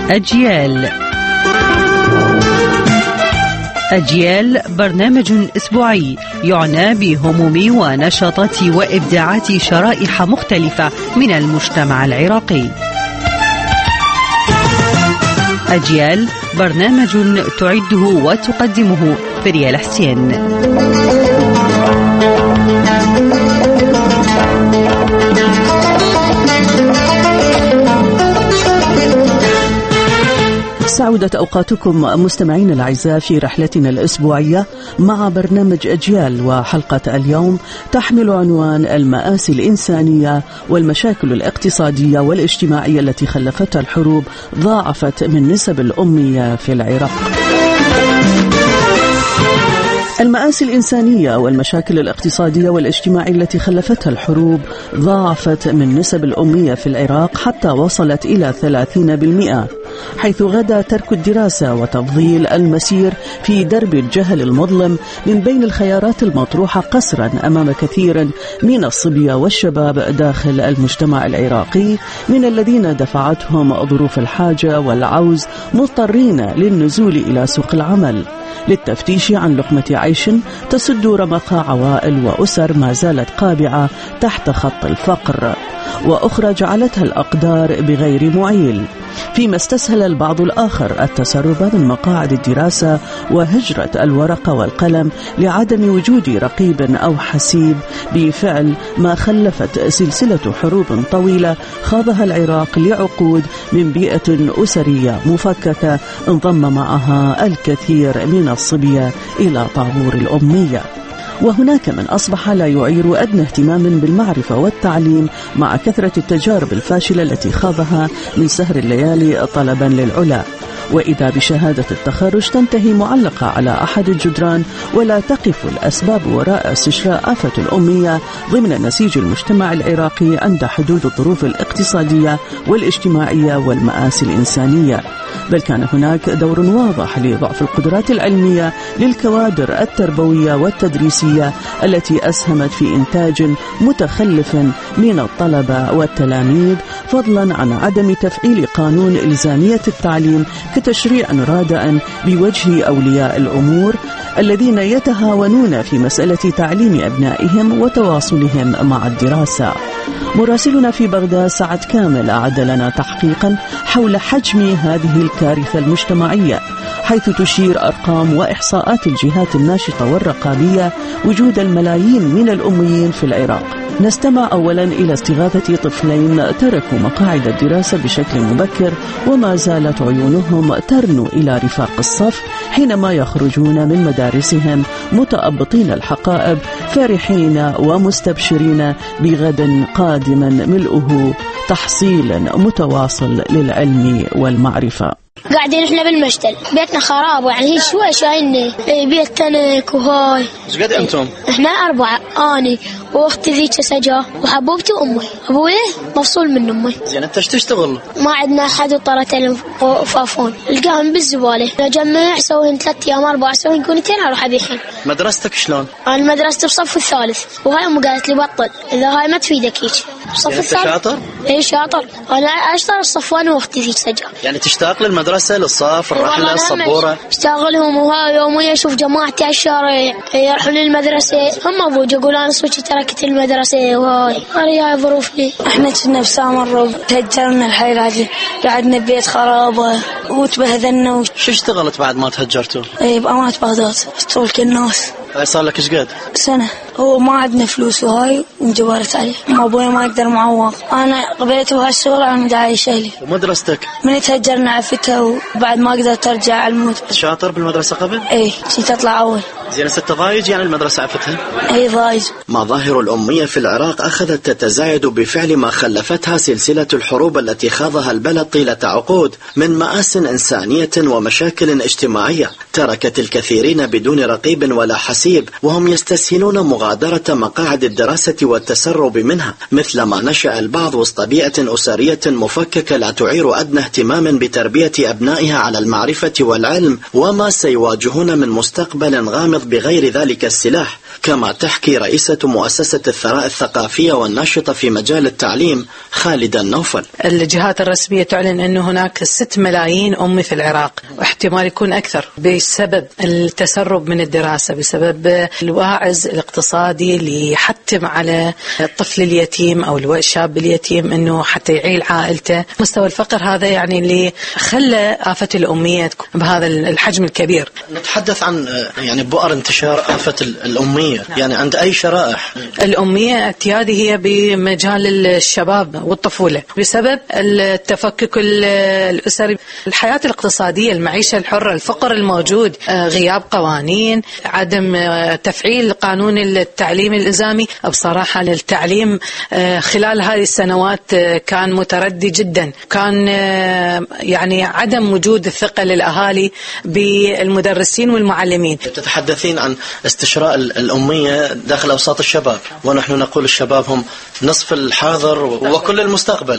أجيال. أجيال برنامج أسبوعي يعنى بهموم ونشاطات وإبداعات شرائح مختلفة من المجتمع العراقي. أجيال برنامج تعده وتقدمه فريال حسين. سعودت أوقاتكم مستمعين الأعزاء في رحلتنا الأسبوعية مع برنامج أجيال، وحلقة اليوم تحمل عنوان المآسي الإنسانية والمشاكل الاقتصادية والاجتماعية التي خلفتها الحروب ضاعفت من نسب الأمية في العراق. المآسي الإنسانية والمشاكل الاقتصادية والاجتماعية التي خلفتها الحروب ضاعفت من نسب الأمية في العراق حتى وصلت إلى 30%، حيث غدا ترك الدراسة وتفضيل المسير في درب الجهل المظلم من بين الخيارات المطروحة قسرا أمام كثير من الصبية والشباب داخل المجتمع العراقي، من الذين دفعتهم ظروف الحاجة والعوز مضطرين للنزول إلى سوق العمل للتفتيش عن لقمة عيش تسد رمق عوائل وأسر ما زالت قابعة تحت خط الفقر، وأخرى جعلتها الأقدار بغير معيل، فيما استسهل البعض الآخر التسرب من مقاعد الدراسة وهجرة الورقة والقلم لعدم وجود رقيب أو حسيب، بفعل ما خلفت سلسلة حروب طويلة خاضها العراق لعقود من بيئة أسرية مفككة انضم معها الكثير من الصبية إلى طابور الأمية. وهناك من أصبح لا يعير أدنى اهتمام بالمعرفة والتعليم مع كثرة التجارب الفاشلة التي خاضها من سهر الليالي طلبا للعلا، وإذا بشهادة التخرج تنتهي معلقة على أحد الجدران ولا تقف الأسباب وراء استشراء آفة الأمية ضمن نسيج المجتمع العراقي عند حدود الظروف الاقتصادية والاجتماعية والمآسي الإنسانية، بل كان هناك دور واضح لضعف القدرات العلمية للكوادر التربوية والتدريسية التي أسهمت في إنتاج متخلف من الطلبة والتلاميذ، فضلا عن عدم تفعيل قانون إلزامية التعليم كتشريع رادع بوجه أولياء الأمور الذين يتهاونون في مسألة تعليم أبنائهم وتواصلهم مع الدراسة. مراسلنا في بغداد سعد كامل أعد لنا تحقيقا حول حجم هذه الكارثة المجتمعية، حيث تشير أرقام وإحصاءات الجهات الناشطة والرقابية وجود الملايين من الأميين في العراق. نستمع أولا إلى استغاثة طفلين تركوا مقاعد الدراسة بشكل مبكر وما زالت عيونهم ترنو إلى رفاق الصف حينما يخرجون من مدارسهم متأبطين الحقائب فرحين ومستبشرين بغد قادما ملؤه تحصيل متواصل للعلم والمعرفة. قاعدين احنا بالمشتل، بيتنا خراب يعني هي شوي شايلني بيت تنك وهاي. ايش قد انتم؟ احنا 4، اني واختي ذيك سجا وحبوبتي وامي، ابوي مفصول من امي. زين انت ايش تشتغل؟ ما عندنا احد وطرتين وفافون، القاهم بالزباله، نجمع سوين 3 أيام 4 سوين كونتين اروح ابيعهم. مدرستك شلون؟ انا مدرستي بصف الثالث، وهاي امي قالت لي بطل اذا هاي ما تفيدك هيك. بصف الثالث شاطر؟ اي شاطر، انا اشتغل الصف وانا واختي ذيك سجا. يعني تشتاق للمدرسه للصف الرحله الصبوره؟ اشتغلهم وهاي يوميا اشوف جماعتي على الشارع يروحوا للمدرسه، هم ابوي يقولون انا سويتي تركت المدرسه وهاي هاي ظروفي. احنا كنا بسامر تهجرنا الحي العادي، قعدنا ببيت خرابه وتبهذلنا. شو اشتغلت بعد ما تهجرتوا؟ بأمانة بغداد طول كالناس. صار لك ايش قد؟ سنة. هو ما عندنا فلوس وهاي انجبرت عليه، ابوي ما يقدر معوض، انا قبلته بهالشغل عن داعي شهلي. ومدرستك؟ من تهجرنا عفتها وبعد ما قدرت ارجع على الموت. شاطر بالمدرسة قبل؟ ايه كنت اطلع اول. زين ست ضايج يعني المدرسة عفتها؟ اي ضايج. مظاهر الأمية في العراق أخذت تتزايد بفعل ما خلفتها سلسلة الحروب التي خاضها البلد طيلة عقود من مآس إنسانية ومشاكل اجتماعية تركت الكثيرين بدون رقيب ولا حسيب، وهم يستسهلون مغادرة مقاعد الدراسة والتسرب منها، مثل ما نشأ البعض وسط بيئة أسرية مفككة لا تعير أدنى اهتمام بتربية أبنائها على المعرفة والعلم وما سيواجهون من مستقبل غامض بغير ذلك السلاح، كما تحكي رئيسة مؤسسة الثراء الثقافية والناشطة في مجال التعليم خالدة النوفل. الجهات الرسمية تعلن أنه هناك 6 ملايين أمي في العراق، واحتمال يكون أكثر بسبب التسرب من الدراسة، بسبب الواعز الاقتصادي اللي يحتم على الطفل اليتيم أو الشاب اليتيم أنه حتى يعيل عائلته. مستوى الفقر هذا يعني اللي خلى آفة الأمية بهذا الحجم الكبير. نتحدث عن يعني بؤر انتشار آفة الأمية، يعني عند أي شرائح؟ الأمية اعتيادي هي بمجال الشباب والطفولة بسبب التفكك الأسري، الحياة الاقتصادية، المعيشة الحرة، الفقر الموجود، غياب قوانين، عدم تفعيل قانون التعليم الإلزامي. بصراحة التعليم خلال هذه السنوات كان متردي جدا، كان يعني عدم وجود الثقة للأهالي بالمدرسين والمعلمين. تتحدثين عن استشراء الأمية داخل أوساط الشباب، ونحن نقول الشباب هم نصف الحاضر وكل المستقبل،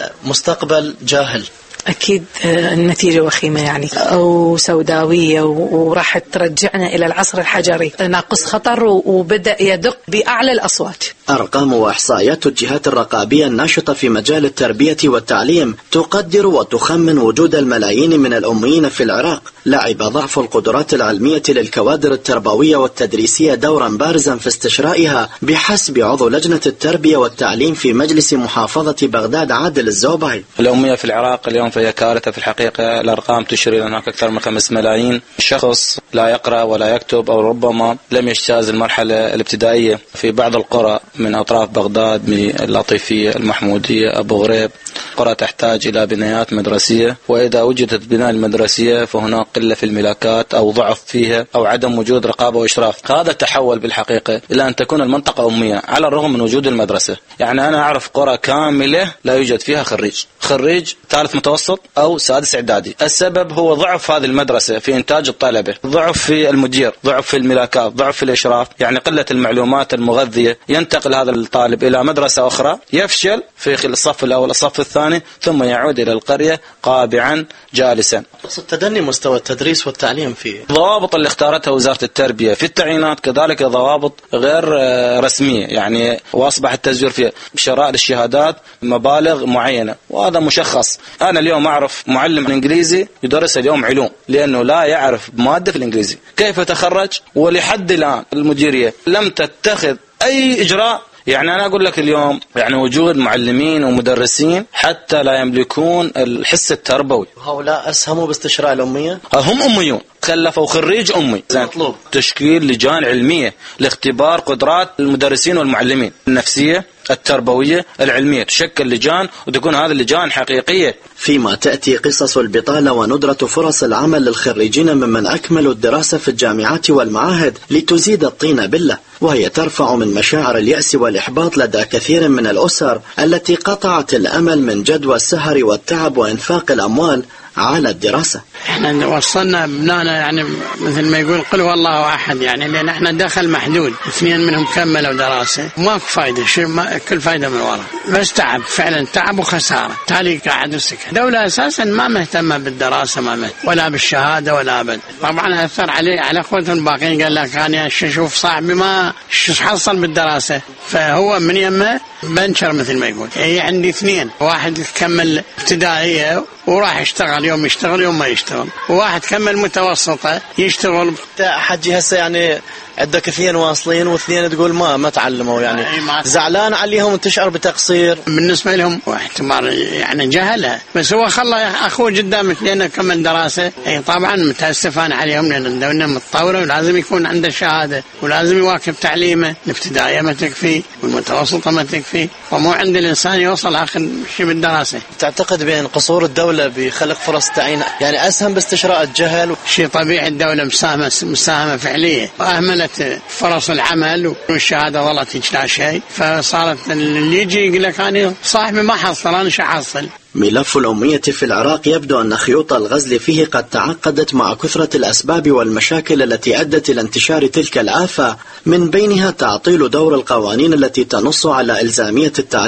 فمستقبل جاهل. أكيد النتيجة وخيمة يعني أو سوداوية، وراح ترجعنا إلى العصر الحجري، ناقص خطر وبدأ يدق بأعلى الأصوات. أرقام وإحصائيات الجهات الرقابية الناشطة في مجال التربية والتعليم تقدر وتخمن وجود الملايين من الأميين في العراق. لعب ضعف القدرات العلمية للكوادر التربوية والتدريسية دورا بارزا في استشرائها بحسب عضو لجنة التربية والتعليم في مجلس محافظة بغداد عادل الزوبعي. الأمية في العراق اليوم فهي كارثة في الحقيقة. الأرقام تشير إلى هناك أكثر من 5 ملايين شخص لا يقرأ ولا يكتب، أو ربما لم يجتاز المرحلة الابتدائية. في بعض القرى من أطراف بغداد، من اللطيفية، المحمودية، أبو غريب، قرى تحتاج إلى بنايات مدرسية، وإذا وجدت بناية مدرسية فهناك قلة في الملاكات أو ضعف فيها أو عدم وجود رقابة وإشراف. هذا تحول بالحقيقة إلى أن تكون المنطقة أمية على الرغم من وجود المدرسة. يعني أنا أعرف قرى كاملة لا يوجد فيها خريج ثالث متوسط أو سادس إعدادي. السبب هو ضعف هذه المدرسة في إنتاج الطلبة، ضعف في المدير، ضعف في الملاكات، ضعف في الإشراف، يعني قلة المعلومات المغذية. ينتقل هذا الطالب إلى مدرسة أخرى، يفشل في الصف الأول الصف الثاني، ثم يعود إلى القرية قابعا جالسا. تدني مستوى التدريس والتعليم فيه. ضوابط اللي اختارتها وزارة التربية في التعيينات كذلك ضوابط غير رسمية، يعني وأصبح التزوير فيها بشراء الشهادات مبالغ معينة، وهذا مشخص. أنا اليوم أعرف معلم إنجليزي يدرس اليوم علوم لأنه لا يعرف مادة في الإنجليزي، كيف يتخرج؟ ولحد الآن المديرية لم تتخذ أي إجراء. يعني أنا أقول لك اليوم يعني وجود معلمين ومدرسين حتى لا يملكون الحس التربوي. هؤلاء أسهموا باستشراء الأمية؟ هم أميون، خلفوا خريج أمي. مطلوب تشكيل لجان علمية لاختبار قدرات المدرسين والمعلمين النفسية، التربوية، العلمية، تشكل لجان وتكون هذه اللجان حقيقية. فيما تأتي قصص البطالة وندرة فرص العمل للخريجين ممن أكملوا الدراسة في الجامعات والمعاهد لتزيد الطين بلة، وهي ترفع من مشاعر اليأس والإحباط لدى كثير من الأسر التي قطعت الأمل من جدوى السهر والتعب وإنفاق الأموال على الدراسة. احنا وصلنا ابنائنا يعني مثل ما يقول قل هو الله احد، يعني لان احنا دخل محدود، 2 منهم كملوا دراسه وماكو فايده، كل فايده من ورا، بس تعب فعلا، تعب وخساره، تالي قاعد السكن. الدوله اساسا ما مهتمه بالدراسه، ما ولا بالشهاده ولا ابد. طبعا اثر على اخوته الباقيين، قال لك انا اشوف صاحبي ما حصل بالدراسه، فهو من يمه بنشر مثل ما يقول. هي عندي 2، واحد كمل ابتدائيه وراح يشتغل، يوم يشتغل يوم ما يشتغل، وواحد كمل متوسطة يشتغل. حجي هسه يعني عندك 2 واصلين و2 تقول ما تعلموا، يعني زعلان عليهم وتشعر بتقصير. بالنسبة لهم احتمال يعني جهلها، بس هو خلى أخوه قدام 2 كمل دراسة. طبعا متأسف أنا عليهم لأن الدولة متطورة ولازم يكون عنده شهادة ولازم يواكب تعليمه. الابتدائية ما تكفي والمتوسطة ما تكفي، ومو عند الإنسان يوصل آخر شيء بالدراسة. تعتقد بأن قصور الدولة بخلق فرص تعيين يعني أسهم باستشراء الجهل؟ شيء طبيعي، الدولة مساهمة فعلية، وأهملت فرص العمل والشهادة ظلت لا شيء، فصارت اللي يجي يقول لك أنا صاحبي ما حصل أنا شو حصل. ملف الأمية في العراق يبدو أن خيوط الغزل فيه قد تعقدت مع كثرة الأسباب والمشاكل التي أدت إلى انتشار تلك الآفة، من بينها تعطيل دور القوانين التي تنص على إلزامية التعليم،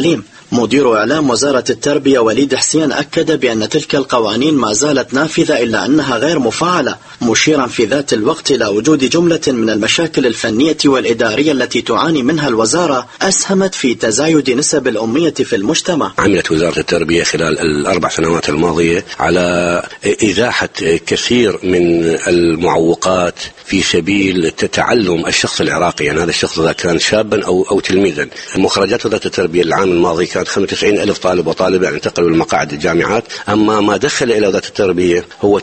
مدير إعلام وزارة التربية وليد حسين أكد بأن تلك القوانين ما زالت نافذة إلا أنها غير مفعلة، مشيرا في ذات الوقت إلى وجود جملة من المشاكل الفنية والإدارية التي تعاني منها الوزارة أسهمت في تزايد نسب الأمية في المجتمع. عملت وزارة التربية خلال الأربع سنوات الماضية على إزاحة كثير من المعوقات في سبيل تعلم الشخص العراقي، يعني هذا الشخص إذا كان شابا أو تلميذا. مخرجات وزارة التربية العام الماضي كانت 95,000 طالب وطالبة انتقلوا لمقاعد الجامعات، أما ما دخل إلى وزارة التربية هو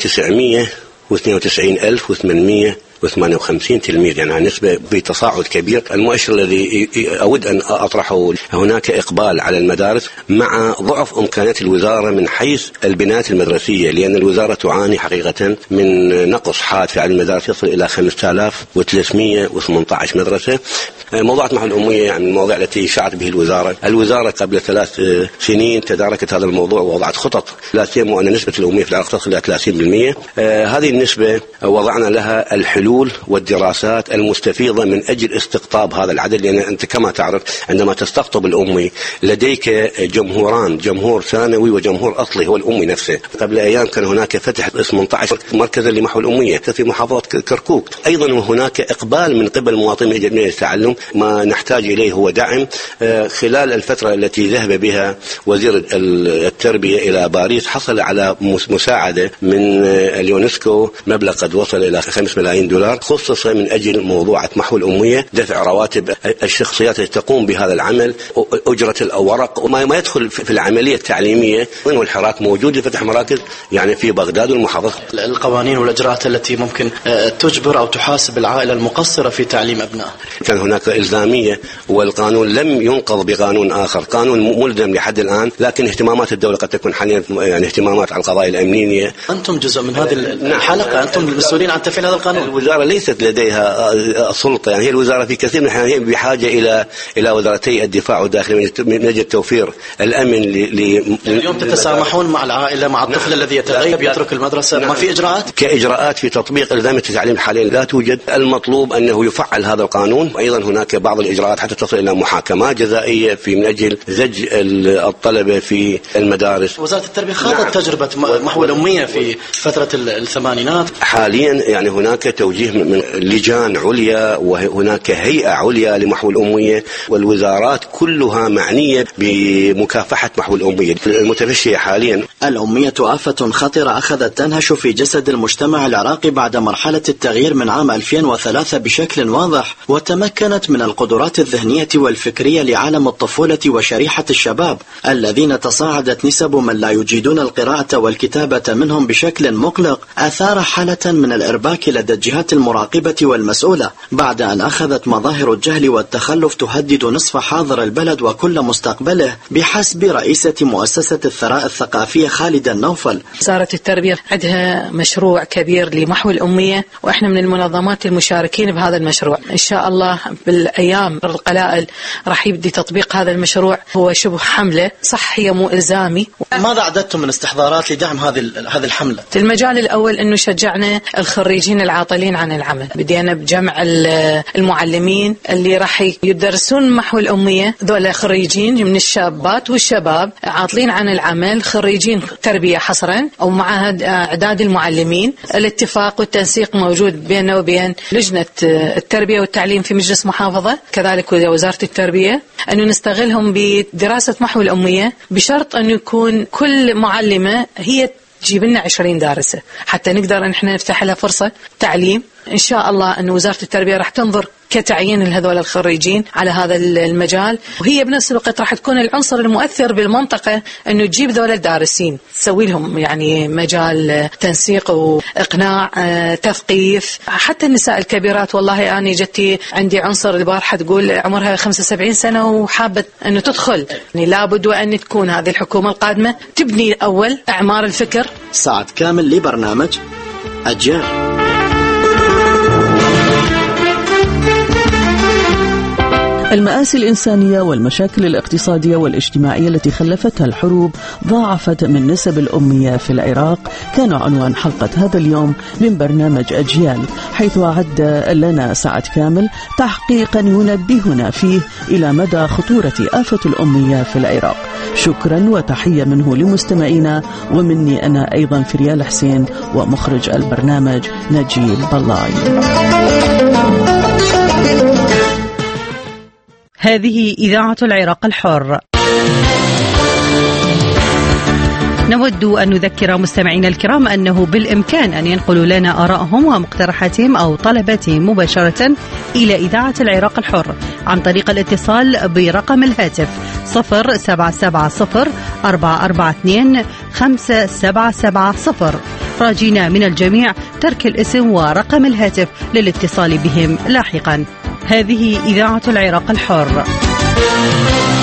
992,858 تلميذ، يعني نسبة بتصاعد كبير. المؤشر الذي أود أن أطرحه، هناك إقبال على المدارس مع ضعف إمكانيات الوزارة من حيث البنايات المدرسية، لأن الوزارة تعاني حقيقة من نقص حاد في عدد المدارس يصل إلى 5318 مدرسة. موضوعات محو الأمية يعني المواضيع التي شعرت به الوزارة قبل 3 سنين تداركت هذا الموضوع ووضعت خطط، لا سيما أن نسبة الأمية في العراق تصل إلى 30%. هذه النسبة وضعنا لها الحلول والدراسات المستفيضة من أجل استقطاب هذا العدد، لأن أنت كما تعرف عندما تستقطب الأمي لديك جمهوران، جمهور ثانوي وجمهور أصلي هو الأمي نفسه. قبل أيام كان هناك فتح 18 مركزا لمحو الأمية في محافظة كركوك. أيضا هناك إقبال من قبل المواطنين من أجل التعلم. ما نحتاج إليه هو دعم. خلال الفترة التي ذهب بها وزير التربية إلى باريس حصل على مساعدة من اليونسكو مبلغ قد وصل إلى 5 ملايين دولار، خصص من أجل موضوع محو الأمية، دفع رواتب الشخصيات التي تقوم بهذا العمل، أجرة الأوراق وما يدخل في العملية التعليمية. والحراك موجود لفتح مراكز يعني في بغداد والمحافظة. القوانين والإجراءات التي ممكن تجبر أو تحاسب العائلة المقصرة في تعليم أبنائها. كان هناك إلزامية والقانون لم ينقض بقانون آخر، قانون ملزم لحد الآن، لكن اهتمامات الدولة قد تكون حاليا يعني اهتمامات على القضايا الأمنية. أنتم جزء من هذه الحلقة، أنتم المسؤولين عن تفعيل هذا القانون. الوزارة ليست لديها سلطة، يعني هي الوزارة في كثير من الأحيان بحاجة إلى وزارتي الدفاع والداخلية من أجل توفير الأمن. اليوم تتسامحون مع العائلة، مع الطفل الذي يتغيب يترك المدرسة؟ ما في إجراءات؟ كإجراءات في تطبيق إلزامية التعليم حاليا لا توجد. المطلوب أنه يفعل هذا القانون. أيضا هناك بعض الإجراءات حتى تصل إلى محاكمات جزائية في من أجل زج الطلبة في المدارس. وزارة التربية خاضت تجربة محو الأمية في فترة الثمانينات. حاليا يعني هناك توجيه من لجان عليا وهناك هيئة عليا لمحو الأمية، والوزارات كلها معنية بمكافحة محو الأمية المتفشية حاليا. الأمية آفة خطرة أخذت تنهش في جسد المجتمع العراقي بعد مرحلة التغيير من عام 2003 بشكل واضح، وتمكنت من القدرات الذهنية والفكرية لعالم الطفولة وشريحة الشباب الذين تصاعدت نسب من لا يجيدون القراءة والكتابة منهم بشكل مقلق، أثار حالة من الإرباك لدى الجهات المراقبة والمسؤولة، بعد أن أخذت مظاهر الجهل والتخلف تهدد نصف حاضر البلد وكل مستقبله، بحسب رئيسة مؤسسة الثراء الثقافية خالد النوفل. وزارة التربية عندها مشروع كبير لمحو الأمية، وإحنا من المنظمات المشاركين بهذا المشروع. إن شاء الله بالأيام القلائل راح يبدي تطبيق هذا المشروع. هو شبه حملة، صح هي مو إلزامي. ماذا أعددتم من استحضارات لدعم هذه الحملة؟ المجال الأول أنه شجعنا الخريجين العاطلين عن العمل، بدينا بجمع المعلمين اللي راح يدرسون محو الأمية، ذولا خريجين من الشابات والشباب عاطلين عن العمل، خريجين تربية حصرا أو معهد إعداد المعلمين. الاتفاق والتنسيق موجود بيننا وبين لجنة التربية والتعليم في مجلس محافظة، كذلك وزارة التربية، أنه نستغلهم بدراسة محو الأمية بشرط أن يكون كل معلمة هي تجيب لنا 20 دارسة حتى نقدر ان احنا نفتح لها فرصة تعليم. ان شاء الله ان وزارة التربية راح تنظر كتعيين لهذول الخريجين على هذا المجال، وهي بنفس الوقت راح تكون العنصر المؤثر بالمنطقة انه تجيب ذول الدارسين، تسوي لهم يعني مجال تنسيق واقناع، تثقيف. حتى النساء الكبيرات، والله انا جتي عندي عنصر البارحة تقول عمرها 75 سنة وحابة انه تدخل، يعني لابد وان تكون هذه الحكومة القادمة تبني اول اعمار الفكر. سعد كامل لبرنامج أجيال. المآسي الإنسانية والمشاكل الاقتصادية والاجتماعية التي خلفتها الحروب ضاعفت من نسب الأمية في العراق كانوا عنوان حلقة هذا اليوم من برنامج أجيال، حيث أعد لنا سعد كامل تحقيقا ينبهنا فيه إلى مدى خطورة آفة الأمية في العراق. شكرا وتحية منه لمستمعينا، ومني أنا أيضا فريال حسين ومخرج البرنامج نجيب بلاي. هذه إذاعة العراق الحر. نود أن نذكر مستمعينا الكرام أنه بالإمكان أن ينقلوا لنا آرائهم ومقترحاتهم أو طلباتهم مباشرة إلى إذاعة العراق الحر عن طريق الاتصال برقم الهاتف 0770-442-5770. راجينا من الجميع ترك الاسم ورقم الهاتف للاتصال بهم لاحقا. هذه إذاعة العراق الحر.